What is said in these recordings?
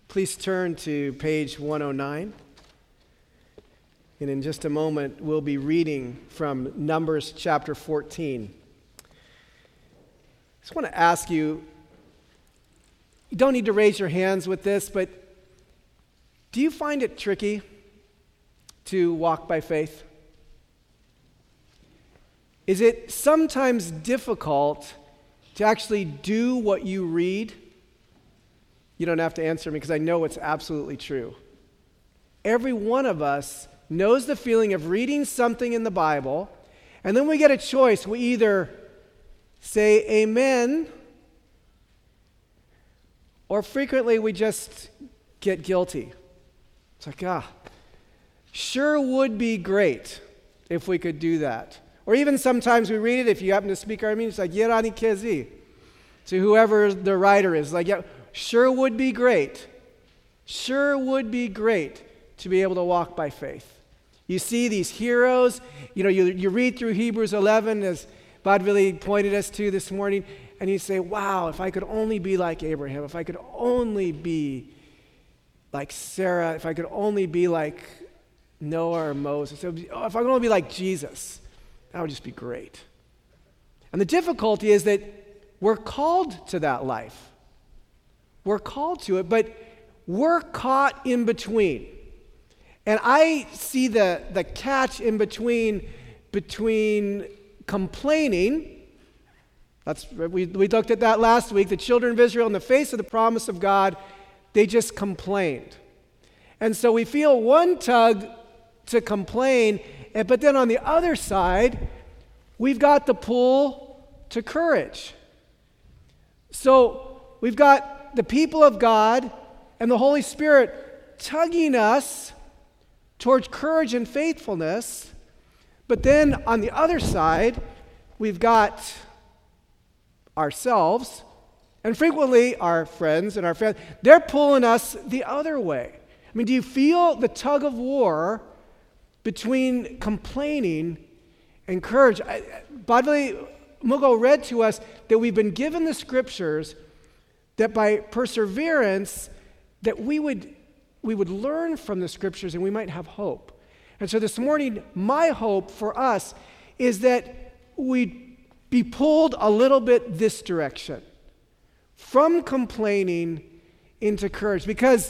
Please turn to page 109. And in just a moment, we'll be reading from Numbers chapter 14. I just want to ask you, you don't need to raise your hands with this, but do you find it tricky to walk by faith? Is it sometimes difficult to actually do what you read? You don't have to answer me because I know it's absolutely true. Every one of us knows the feeling of reading something in the Bible, and then we get a choice. We either say amen, or frequently we just get guilty. It's like, sure would be great if we could do that. Or even sometimes we read it, if you happen to speak Aramean, it's like, Yerani Kezi, to whoever the writer is. Like, yeah, sure would be great. Sure would be great to be able to walk by faith. You see these heroes, you read through Hebrews 11, as Bad really pointed us to this morning, and you say, wow, if I could only be like Abraham, if I could only be like Sarah, if I could only be like Noah or Moses, if I could only be like Jesus, that would just be great. And the difficulty is that we're called to that life. We're called to it, but we're caught in between. And I see the catch in between complaining. We looked at that last week. The children of Israel, in the face of the promise of God, they just complained. And so we feel one tug to complain, but then on the other side, we've got the pull to courage. So we've got the people of God and the Holy Spirit tugging us towards courage and faithfulness, but then on the other side, we've got ourselves, and frequently our friends and our family, they're pulling us the other way. I mean, do you feel the tug of war between complaining and courage? Badvali Mugo read to us that we've been given the scriptures that by perseverance that we would learn from the scriptures and we might have hope. And so this morning, my hope for us is that we'd be pulled a little bit this direction, from complaining into courage, because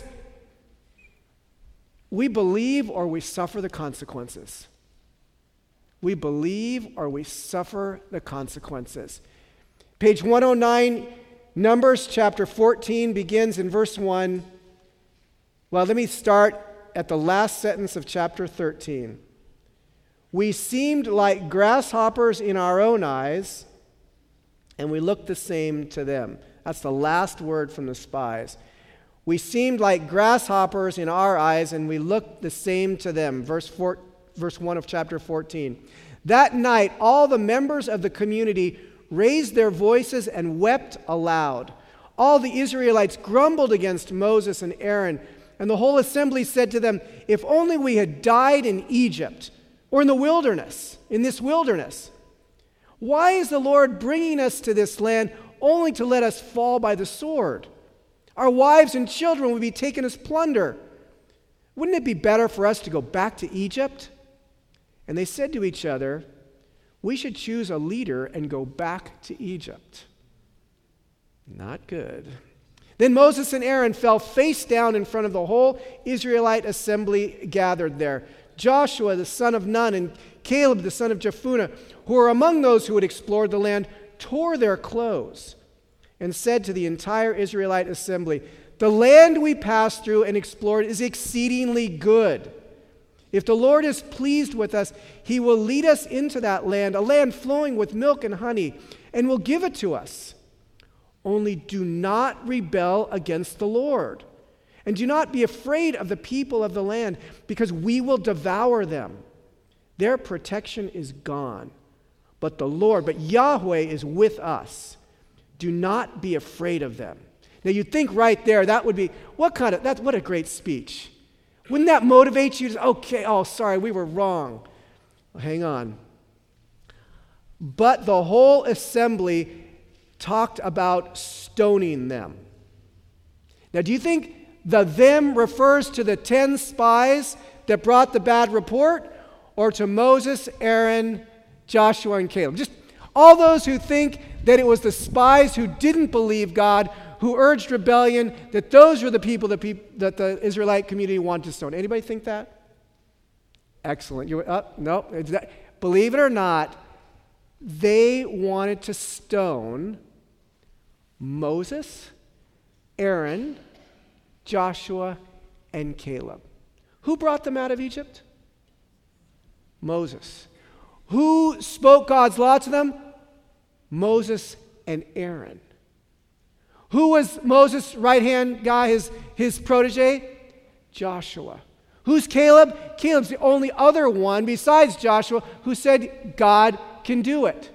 we believe or we suffer the consequences. We believe or we suffer the consequences. Page 109, Numbers chapter 14 begins in verse 1. Well, let me start at the last sentence of chapter 13. We seemed like grasshoppers in our own eyes, and we looked the same to them. That's the last word from the spies. We seemed like grasshoppers in our eyes, and we looked the same to them. Verse 1 of chapter 14. That night, all the members of the community raised their voices and wept aloud. All the Israelites grumbled against Moses and Aaron, and the whole assembly said to them, if only we had died in Egypt or in the wilderness, in this wilderness. Why is the Lord bringing us to this land only to let us fall by the sword? Our wives and children would be taken as plunder. Wouldn't it be better for us to go back to Egypt? And they said to each other, we should choose a leader and go back to Egypt. Not good. Then Moses and Aaron fell face down in front of the whole Israelite assembly gathered there. Joshua, the son of Nun, and Caleb, the son of Jephunneh, who were among those who had explored the land, tore their clothes and said to the entire Israelite assembly, the land we passed through and explored is exceedingly good. If the Lord is pleased with us, he will lead us into that land, a land flowing with milk and honey, and will give it to us. Only do not rebel against the Lord, and do not be afraid of the people of the land, because we will devour them. Their protection is gone, but Yahweh is with us. Do not be afraid of them. Now you'd think right there, that would be, what a great speech. Wouldn't that motivate you to, sorry, we were wrong. Well, hang on. But the whole assembly talked about stoning them. Now, do you think the them refers to the 10 spies that brought the bad report, or to Moses, Aaron, Joshua, and Caleb? Just all those who think that it was the spies who didn't believe God, who urged rebellion, that those were the people that the Israelite community wanted to stone. Anybody think that? Excellent. No. Believe it or not, they wanted to stone Moses, Aaron, Joshua, and Caleb. Who brought them out of Egypt? Moses. Who spoke God's law to them? Moses and Aaron. Who was Moses' right-hand guy, his protege? Joshua. Who's Caleb? Caleb's the only other one besides Joshua who said God can do it.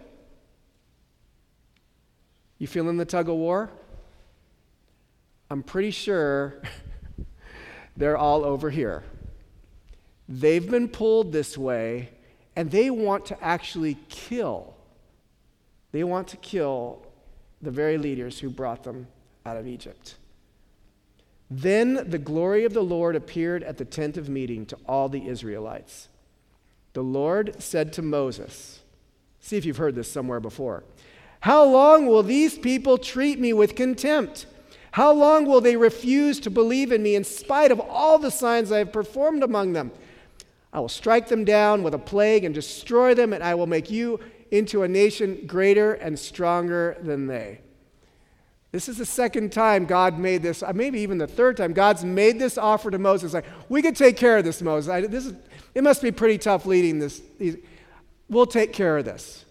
You feeling the tug of war? I'm pretty sure they're all over here. They've been pulled this way, and they want to actually kill. They want to kill the very leaders who brought them out of Egypt. Then the glory of the Lord appeared at the tent of meeting to all the Israelites. The Lord said to Moses, see if you've heard this somewhere before, how long will these people treat me with contempt? How long will they refuse to believe in me in spite of all the signs I have performed among them? I will strike them down with a plague and destroy them, and I will make you into a nation greater and stronger than they. This is the second time God made this, maybe even the third time, God's made this offer to Moses. Like, we could take care of this, Moses. It must be pretty tough leading this. We'll take care of this.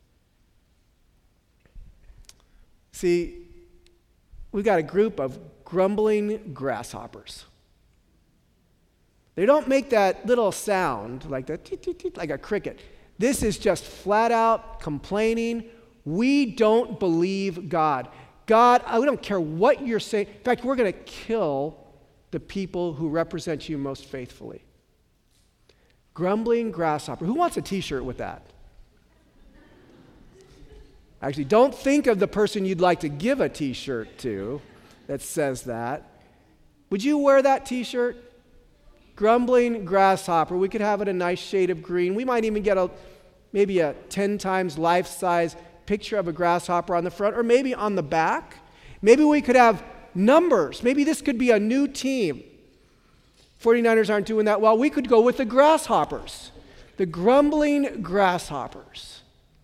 See, we've got a group of grumbling grasshoppers. They don't make that little sound like that, like a cricket. This is just flat out complaining. We don't believe God. God, we don't care what you're saying. In fact, we're going to kill the people who represent you most faithfully. Grumbling grasshopper. Who wants a t-shirt with that? Actually, don't think of the person you'd like to give a t-shirt to that says that. Would you wear that t-shirt? Grumbling grasshopper. We could have it a nice shade of green. We might even get maybe a 10 times life-size picture of a grasshopper on the front, or maybe on the back. Maybe we could have numbers. Maybe this could be a new team. 49ers aren't doing that well. We could go with the grasshoppers, the grumbling grasshoppers.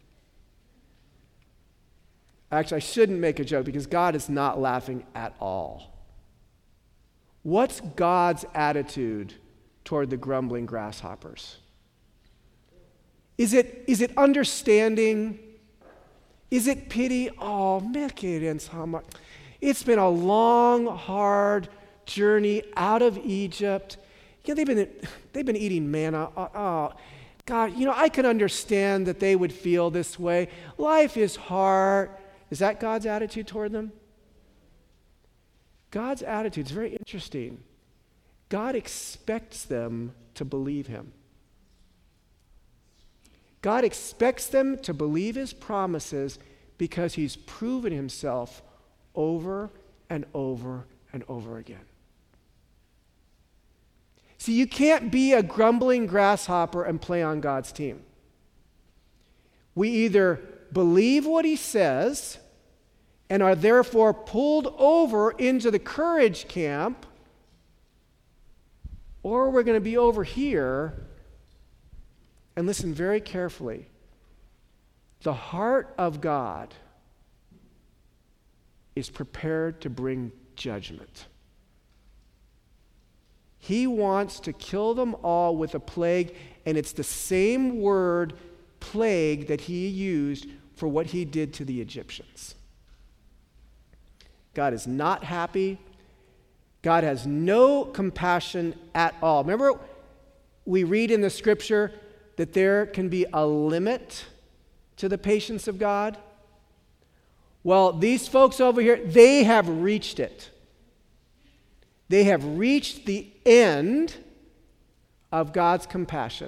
Actually, I shouldn't make a joke because God is not laughing at all. What's God's attitude toward the grumbling grasshoppers? Is it understanding? Is it pity? Oh, it's been a long, hard journey out of Egypt. They've been eating manna. Oh, God, I can understand that they would feel this way. Life is hard. Is that God's attitude toward them? God's attitude is very interesting. God expects them to believe him. God expects them to believe his promises because he's proven himself over and over and over again. See, you can't be a grumbling grasshopper and play on God's team. We either believe what he says and are therefore pulled over into the courage camp, or we're going to be over here. And listen very carefully. The heart of God is prepared to bring judgment. He wants to kill them all with a plague, and it's the same word, plague, that he used for what he did to the Egyptians. God is not happy. God has no compassion at all. Remember, we read in the scripture that there can be a limit to the patience of God? Well, these folks over here, they have reached it. They have reached the end of God's compassion.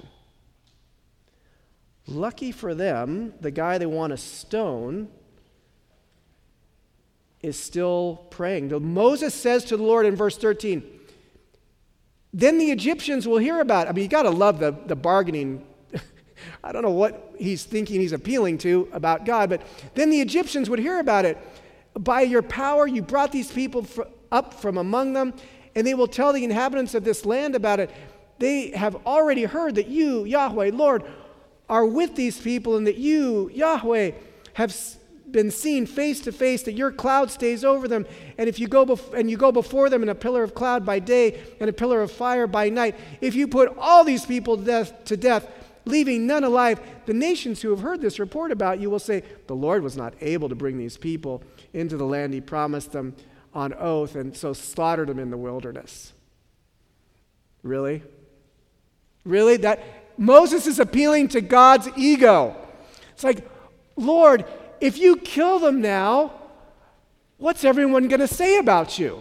Lucky for them, the guy they want to stone is still praying. Moses says to the Lord in verse 13, then the Egyptians will hear about it. I mean, you got to love the bargaining. I don't know what he's thinking he's appealing to about God, but then the Egyptians would hear about it. By your power, you brought these people up from among them, and they will tell the inhabitants of this land about it. They have already heard that you, Yahweh, Lord, are with these people, and that you, Yahweh, have been seen face to face, that your cloud stays over them, and if you go before them in a pillar of cloud by day and a pillar of fire by night, if you put all these people to death, leaving none alive, the nations who have heard this report about you will say, the Lord was not able to bring these people into the land he promised them on oath, and so slaughtered them in the wilderness. Really? Really? That Moses is appealing to God's ego. It's like, Lord, if you kill them now, what's everyone going to say about you?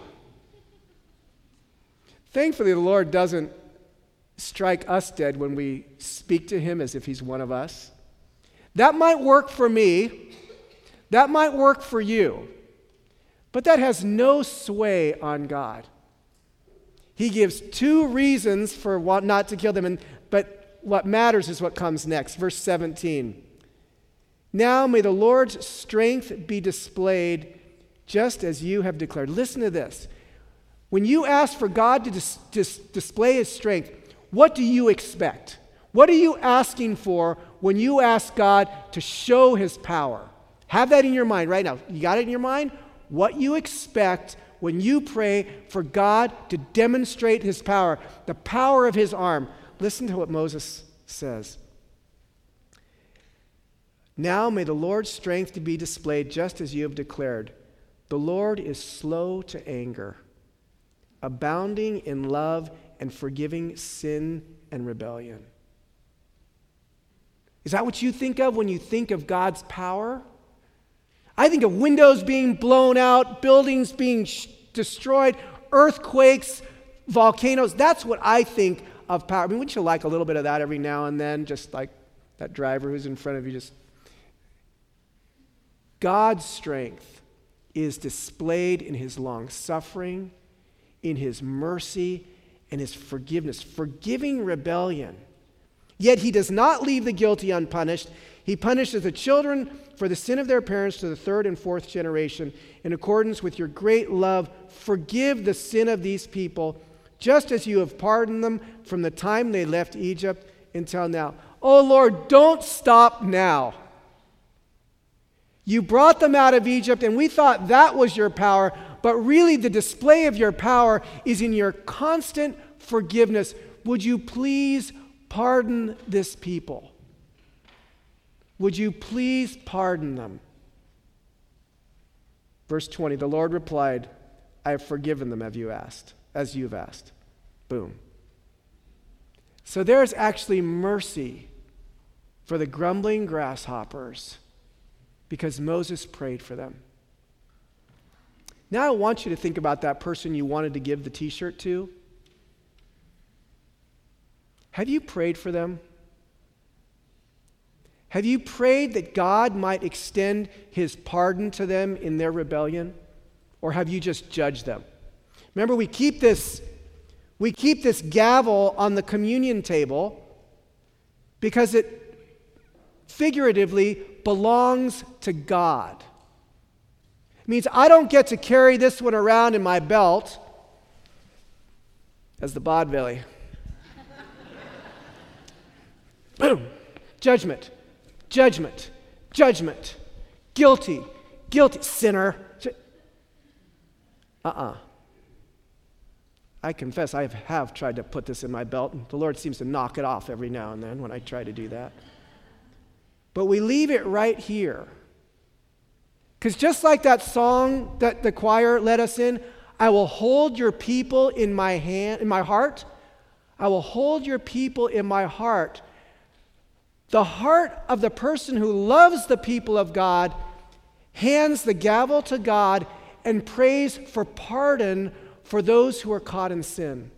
Thankfully, the Lord doesn't strike us dead when we speak to him as if he's one of us. That might work for me. That might work for you. But that has no sway on God. He gives two reasons for not to kill them, but what matters is what comes next. Verse 17. Now may the Lord's strength be displayed just as you have declared. Listen to this. When you ask for God to display his strength, what do you expect? What are you asking for when you ask God to show his power? Have that in your mind right now. You got it in your mind? What you expect when you pray for God to demonstrate his power, the power of his arm. Listen to what Moses says. Now may the Lord's strength be displayed just as you have declared. The Lord is slow to anger, abounding in love and forgiving sin and rebellion. Is that what you think of when you think of God's power? I think of windows being blown out, buildings being destroyed, earthquakes, volcanoes. That's what I think of power. I mean, wouldn't you like a little bit of that every now and then? Just like that driver who's in front of you. Just God's strength is displayed in his long suffering, in his mercy, and his forgiveness, forgiving rebellion. Yet he does not leave the guilty unpunished. He punishes the children for the sin of their parents to the third and fourth generation. In accordance with your great love, forgive the sin of these people, just as you have pardoned them from the time they left Egypt until now. Oh Lord, don't stop now. You brought them out of Egypt, and we thought that was your power, but really the display of your power is in your constant forgiveness. Would you please pardon this people? Would you please pardon them? Verse 20, the Lord replied, I have forgiven them as you've asked. Boom. So there's actually mercy for the grumbling grasshoppers because Moses prayed for them. Now I want you to think about that person you wanted to give the t-shirt to. Have you prayed for them? Have you prayed that God might extend his pardon to them in their rebellion? Or have you just judged them? Remember, we keep this gavel on the communion table because it figuratively belongs to God. It means I don't get to carry this one around in my belt as the Bodville. Boom. Judgment. Judgment. Judgment. Guilty. Guilty. Sinner. I confess I have tried to put this in my belt, and the Lord seems to knock it off every now and then when I try to do that. But we leave it right here. Because just like that song that the choir led us in, I will hold your people in my heart. I will hold your people in my heart. The heart of the person who loves the people of God hands the gavel to God and prays for pardon for those who are caught in sin.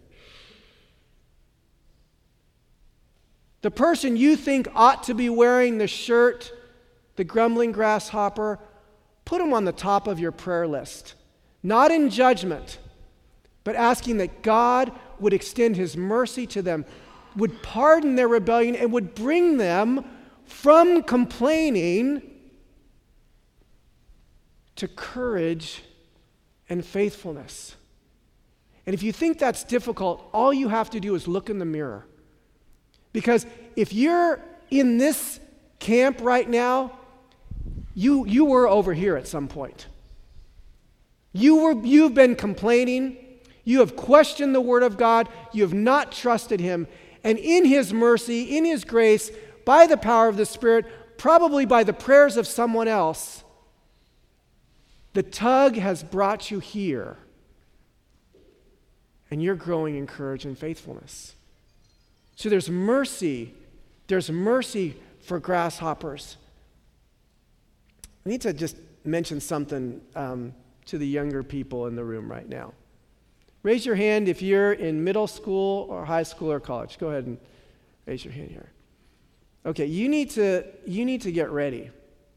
The person you think ought to be wearing the shirt, the grumbling grasshopper, put them on the top of your prayer list. Not in judgment, but asking that God would extend his mercy to them, would pardon their rebellion, and would bring them from complaining to courage and faithfulness. And if you think that's difficult, all you have to do is look in the mirror. Because if you're in this camp right now, you were over here at some point. You've been complaining. You have questioned the Word of God. You have not trusted him. And in his mercy, in his grace, by the power of the Spirit, probably by the prayers of someone else, the tug has brought you here. And you're growing in courage and faithfulness. So there's mercy. There's mercy for grasshoppers. I need to just mention something to the younger people in the room right now. Raise your hand if you're in middle school or high school or college. Go ahead and raise your hand here. Okay, you need to get ready.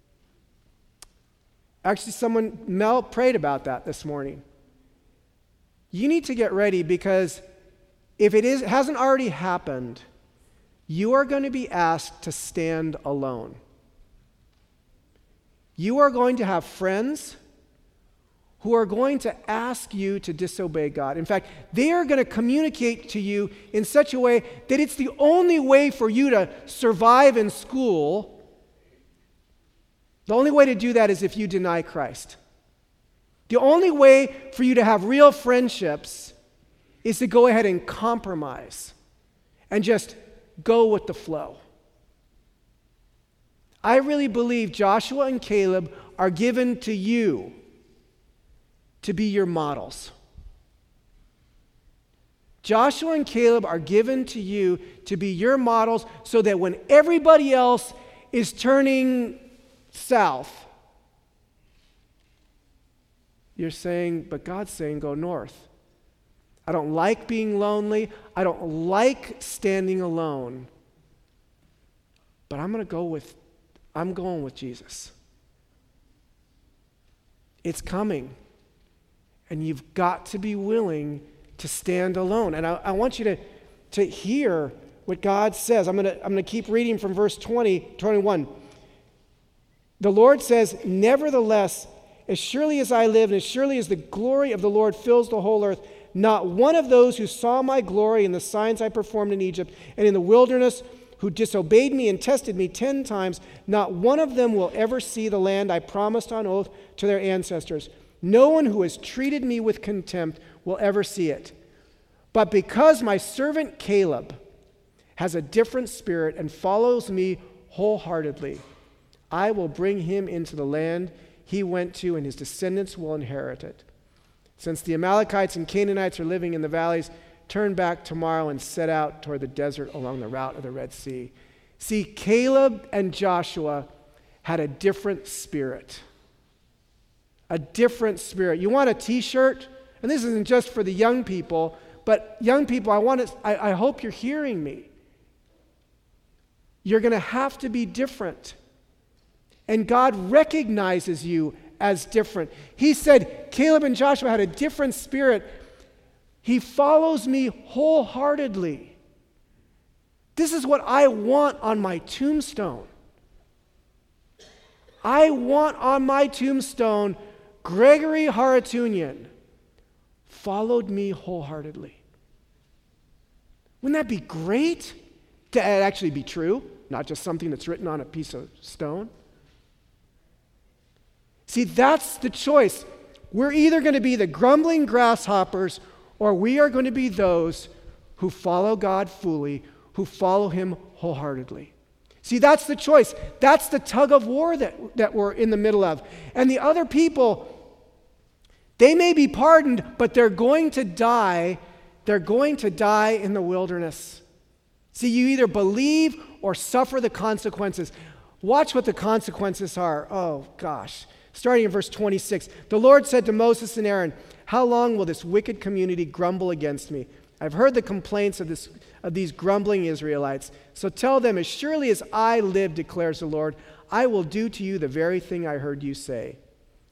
Actually, Mel prayed about that this morning. You need to get ready because if it hasn't already happened, you are going to be asked to stand alone. You are going to have friends who are going to ask you to disobey God. In fact, they are going to communicate to you in such a way that it's the only way for you to survive in school. The only way to do that is if you deny Christ. The only way for you to have real friendships is to go ahead and compromise and just go with the flow. I really believe Joshua and Caleb are given to you to be your models. Joshua and Caleb are given to you to be your models so that when everybody else is turning south, you're saying, but God's saying, go north. I don't like being lonely. I don't like standing alone. But I'm going with Jesus. It's coming. And you've got to be willing to stand alone. And I want you to hear what God says. I'm going to keep reading from verse 21. The Lord says, nevertheless, as surely as I live, and as surely as the glory of the Lord fills the whole earth, not one of those who saw my glory and the signs I performed in Egypt and in the wilderness, who disobeyed me and tested me 10 times, not one of them will ever see the land I promised on oath to their ancestors. No one who has treated me with contempt will ever see it. But because my servant Caleb has a different spirit and follows me wholeheartedly, I will bring him into the land he went to, and his descendants will inherit it. Since the Amalekites and Canaanites are living in the valleys, turn back tomorrow and set out toward the desert along the route of the Red Sea. See, Caleb and Joshua had a different spirit. A different spirit. You want a t-shirt? And this isn't just for the young people, but young people, I hope you're hearing me. You're going to have to be different. And God recognizes you as different. He said Caleb and Joshua had a different spirit. He follows me wholeheartedly. This is what I want on my tombstone. I want on my tombstone, Gregory Haratunian followed me wholeheartedly. Wouldn't that be great? To actually be true, not just something that's written on a piece of stone. See, that's the choice. We're either going to be the grumbling grasshoppers, or we are going to be those who follow God fully, who follow him wholeheartedly. See, that's the choice. That's the tug of war that we're in the middle of. And the other people, they may be pardoned, but they're going to die. They're going to die in the wilderness. See, you either believe or suffer the consequences. Watch what the consequences are. Oh, gosh. Starting in verse 26, the Lord said to Moses and Aaron, how long will this wicked community grumble against me? I've heard the complaints of these grumbling Israelites. So tell them, as surely as I live, declares the Lord, I will do to you the very thing I heard you say.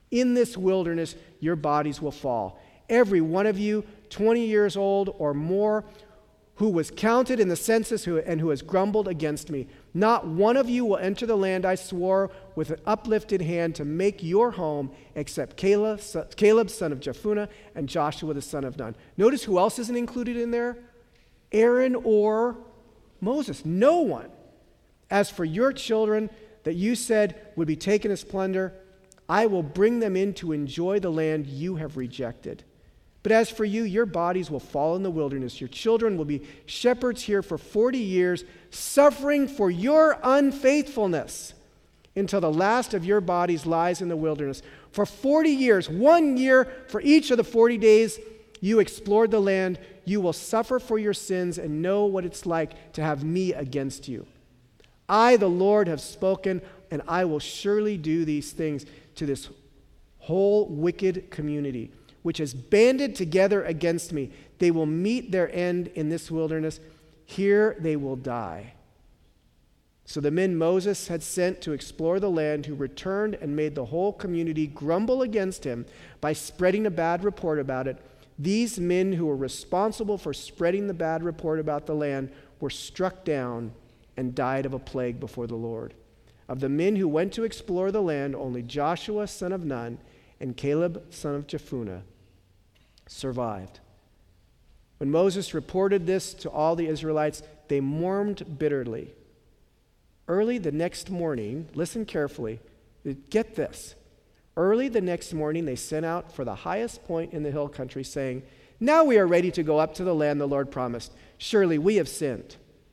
In this wilderness, your bodies will fall. Every one of you, 20 years old or more, who was counted in the census and who has grumbled against me. Not one of you will enter the land I swore with an uplifted hand to make your home, except Caleb, son of Jephunneh, and Joshua, the son of Nun. Notice who else isn't included in there? Aaron or Moses. No one. As for your children that you said would be taken as plunder, I will bring them in to enjoy the land you have rejected. But as for you, your bodies will fall in the wilderness. Your children will be shepherds here for 40 years, suffering for your unfaithfulness until the last of your bodies lies in the wilderness. For 40 years, 1 year for each of the 40 days you explored the land, you will suffer for your sins and know what it's like to have me against you. I, the Lord, have spoken, and I will surely do these things to this whole wicked community, which has banded together against me. They will meet their end in this wilderness. Here they will die. So the men Moses had sent to explore the land, who returned and made the whole community grumble against him by spreading a bad report about it, these men who were responsible for spreading the bad report about the land were struck down and died of a plague before the Lord. Of the men who went to explore the land, only Joshua, son of Nun, and Caleb, son of Jephunneh, survived. When Moses reported this to all the Israelites, they mourned bitterly. Early the next morning, listen carefully, get this. Early the next morning, they sent out for the highest point in the hill country, saying, "Now we are ready to go up to the land the Lord promised. Surely we have sinned."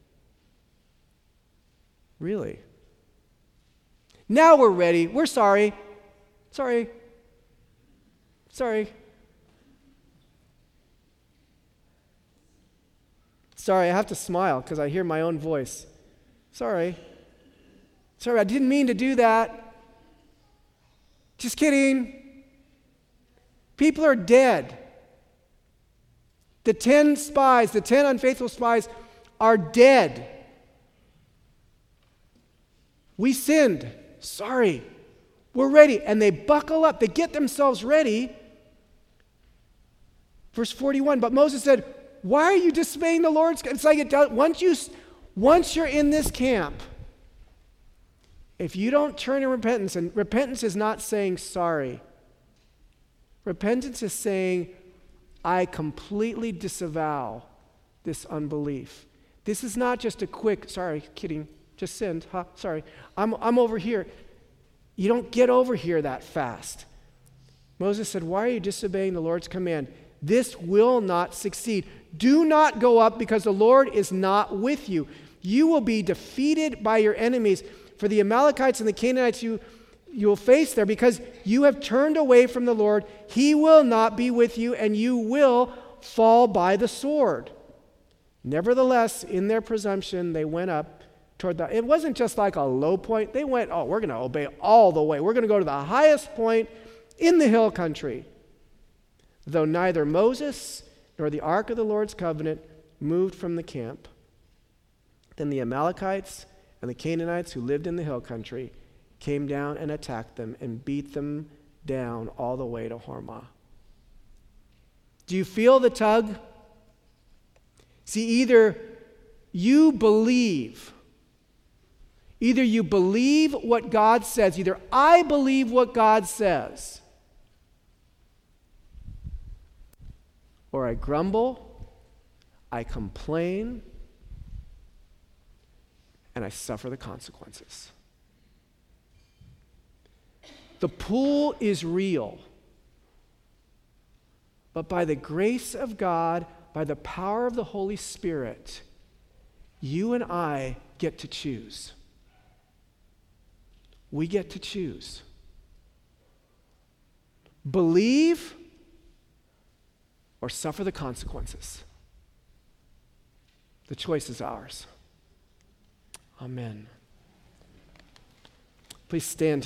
Really? Now we're ready. We're sorry. Sorry. Sorry. Sorry, I have to smile because I hear my own voice. Sorry. Sorry, I didn't mean to do that. Just kidding. People are dead. The 10 spies, the 10 unfaithful spies are dead. We sinned. Sorry. We're ready. And they buckle up. They get themselves ready. Verse 41, but Moses said, why are you disobeying the Lord's? It's like it does. Once you're in this camp, if you don't turn in repentance, and repentance is not saying sorry. Repentance is saying, I completely disavow this unbelief. This is not just a quick, sorry, kidding, just sinned, sorry, I'm over here. You don't get over here that fast. Moses said, why are you disobeying the Lord's command? This will not succeed. Do not go up because the Lord is not with you. You will be defeated by your enemies. For the Amalekites and the Canaanites you will face there, because you have turned away from the Lord, he will not be with you, and you will fall by the sword. Nevertheless, in their presumption, they went up toward it wasn't just like a low point. They went, we're going to obey all the way. We're going to go to the highest point in the hill country. Though neither Moses nor the ark of the Lord's covenant moved from the camp. Then the Amalekites and the Canaanites who lived in the hill country came down and attacked them and beat them down all the way to Hormah. Do you feel the tug? See, either you believe what God says, either I believe what God says, or I grumble, I complain, and I suffer the consequences. The pull is real. But by the grace of God, by the power of the Holy Spirit, you and I get to choose. We get to choose. Believe or suffer the consequences. The choice is ours. Amen. Please stand.